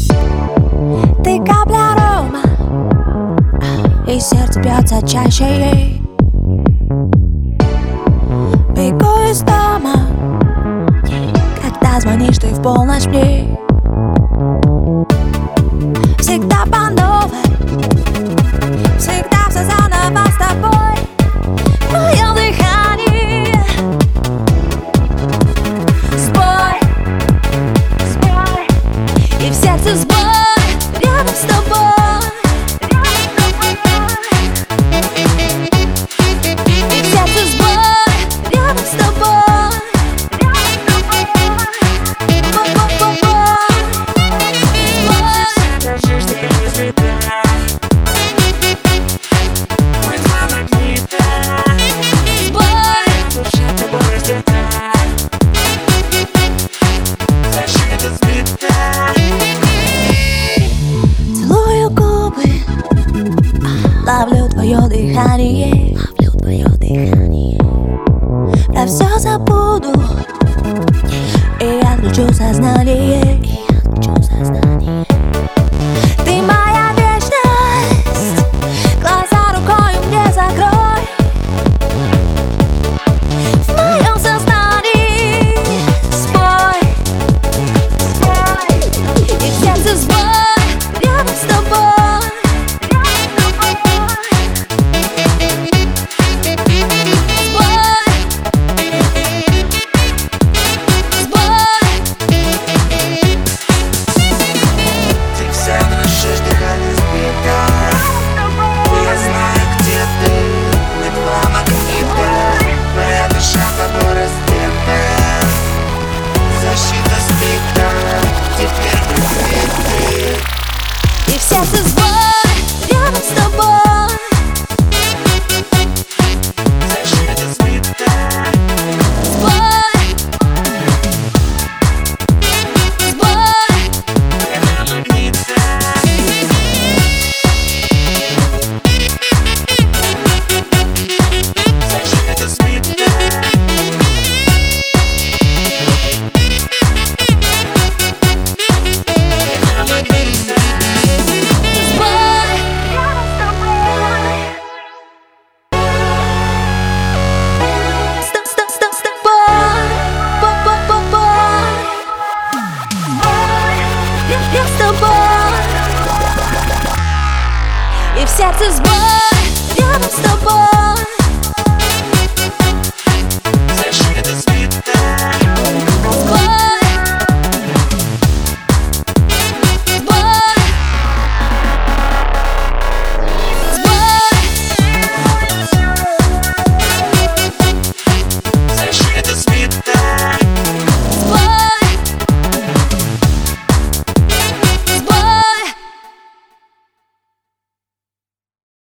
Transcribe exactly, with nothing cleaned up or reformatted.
Ты капля рома, и сердце бьется чаще. Бегу из дома, когда звонишь ты в полночь мне. Всегда по новой, всегда все заново с тобой. Мое дыхание, сбой, сбой, и в сердце сбой, рядом с тобой. И в сердце сбой, рядом с тобой. Целую губы, ловлю твое дыхание, ловлю твое дыхание. Про все забуду и отключу сознание, и отключу сознание. Ты моя вечность, глаза рукой мне закрой. В моем сознании сбой, сбой, и в сердце сбой, рядом с тобой. Сбой, сбой. Ты вся дрожишь, дыхание сбито. Я знаю, где ты, мы два магнита. Моя душа тобой раздета. Защита сбита, теперь мы сбиты. И в сердце сбой, рядом с тобой. Защита сбита. Сбой, сбой. Я магнита. Защита сбита. И в сердце сбой, рядом с тобой.